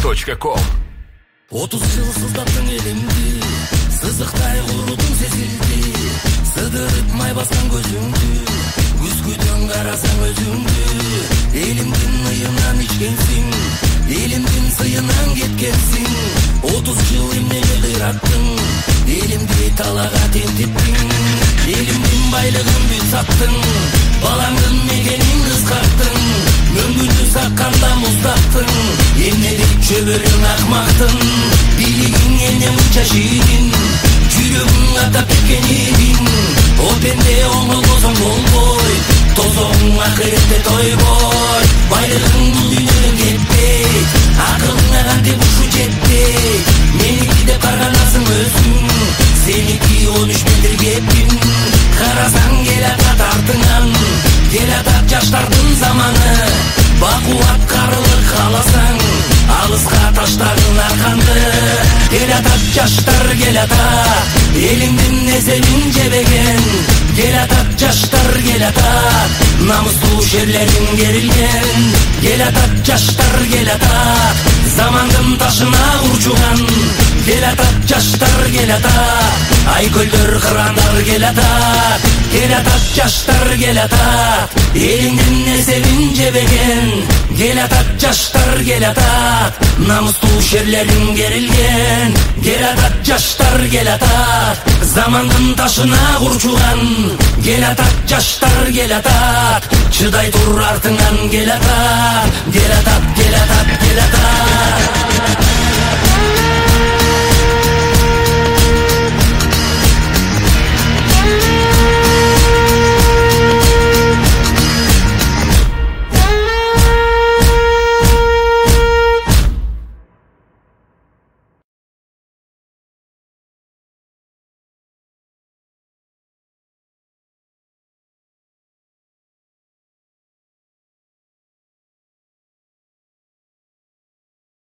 Podster.com 30 жыл сыздаттың елімді, сызықтай құрудың сезілді, сыдырып май басқан көзіңді, күзгіден қарасаң өзіңді. Елімдің ұйынан ішкенсің, елімдің сыйынан кеткенсің. 30 жыл емнеге қираттың, елімді талаға тентеттің. Елімдің байлығын бүт саттың, балаңдың мекенін қысқарттың. Мөңгүлді саққанда мұздақтың, емнедік чөбірің ақмақтың. Билігің елне мұнша шейін, жүрегің атап кеткен едің. О пенде оңыл бозың болбой, тозоң ақыретте тойбой. Байлығың бұл дүниеден кетпей, ақылыңа қантеп ұшу жетпей. Менікі деп қарғанасың өзің, сенікі 13 метр кеппін. Қарасаң келатат артыңан, келатат жаштардың заманы. Бақуат қарылық қаласаң, алысқа таштағын арқанды. Келатат жаштар келатат, еліңдің незелін жебеген. Келатат жаштар келатат, намысту шерлерің керілген. Келатат жаштар келатат, замандың ташына құрчуған. Келатат жаштар келатат, айкөлдөр қырандар келатат. Келатат жаштар келатат, еліңдің незелін жебеген. Келатат жаштар келатат, намысту шерлерің керілген. Келатат жаштар келатат, замандың ташына құрчуған. Келатат жаштар келатат, чыдай тур артыңан келатат.